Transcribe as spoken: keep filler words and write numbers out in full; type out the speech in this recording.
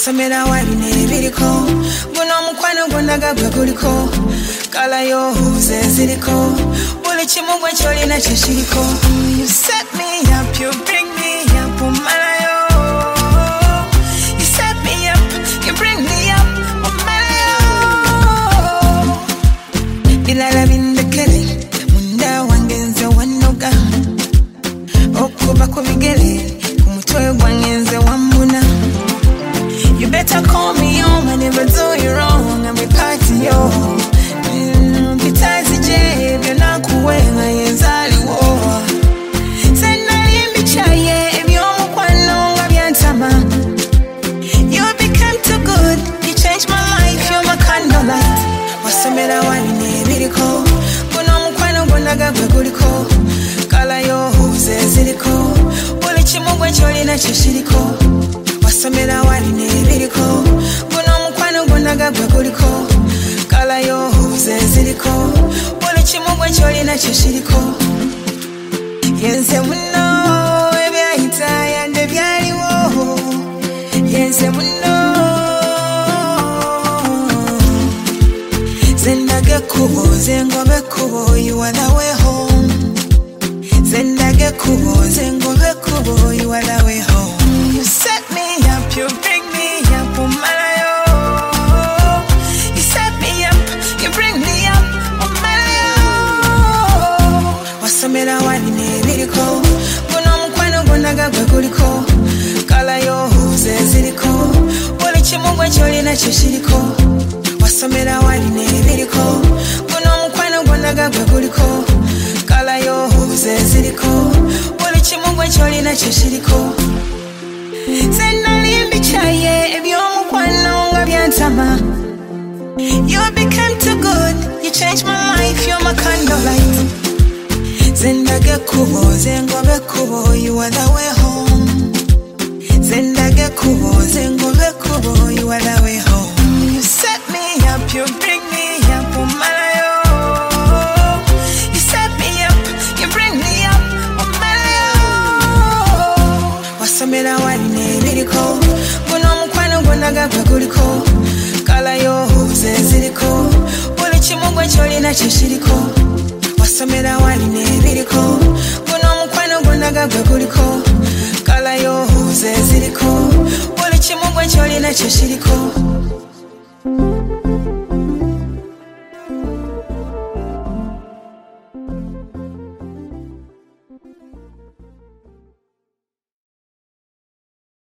wasomera wali nebiriko guno mukwano gwonaga gwe guliko kala yo huze ziriko buli kimu gwe kyolina kyekiriko. You set me up, you bring me up, umalayo. You set me up, you bring me up, umalayo. Bilala bindekele munda wange nze wanoga okuba ku bigere ku mutwe gwange nze wambuna. You better call me on whenever do you wrong. I'm a party, yo. Mm, Bitazi J, if you're not cool, I'm Zali War. Send my image, if you're Mukwano, I'm Yantama. You become too good, you changed my life, you're my candlelight. What's the matter, why you need me to call? Guno Mukwano, Gunaga, Guriko. Kala yo, who's a Ziliko? Bully Chimogwe, Cholina, Chishiko. Wasomera wali nebiriko guno mukwano gwonaga gwe guliko kala yo huze ziriko buli kimu gwe kyolina kyekiriko. Yenze muno ebyayita yande byaliwo yenze muno zendage kubo zengobe kubo you are the way home. Zendage kubo zengobe kubo you are the way home. You set me up, you bring me up, umalayo. You set me up, you bring me up, umalayo. Wasomera wali nebiriko guno mukwano gwonaga gwe guliko kala yo huze ziriko buli kimu gwe kyolina kyekiriko. Wasomera wali nebiriko guno mukwano gwonaga gwe guliko kala yo huze ziriko buli kimu gwe kyolina kyekiriko. You become too good, you changed my life, you're my candlelight. Zendage kubo, zengobe kubo, you are the way home. Zendage kubo, zengobe kubo, you are the way home. You set me up, you bring me up, umalayo. You set me up, you bring me up, umalayo. Wasomera wali nebiriko guno mukwano gwonaga gwe guliko kala yo huze ziriko buli kimu gwe kyolina kyekiriko. Wasomera wali nebiriko guno mukwano gwonaga gwe guliko kala yo huze ziriko buli kimu gwe kyolina kyekiriko.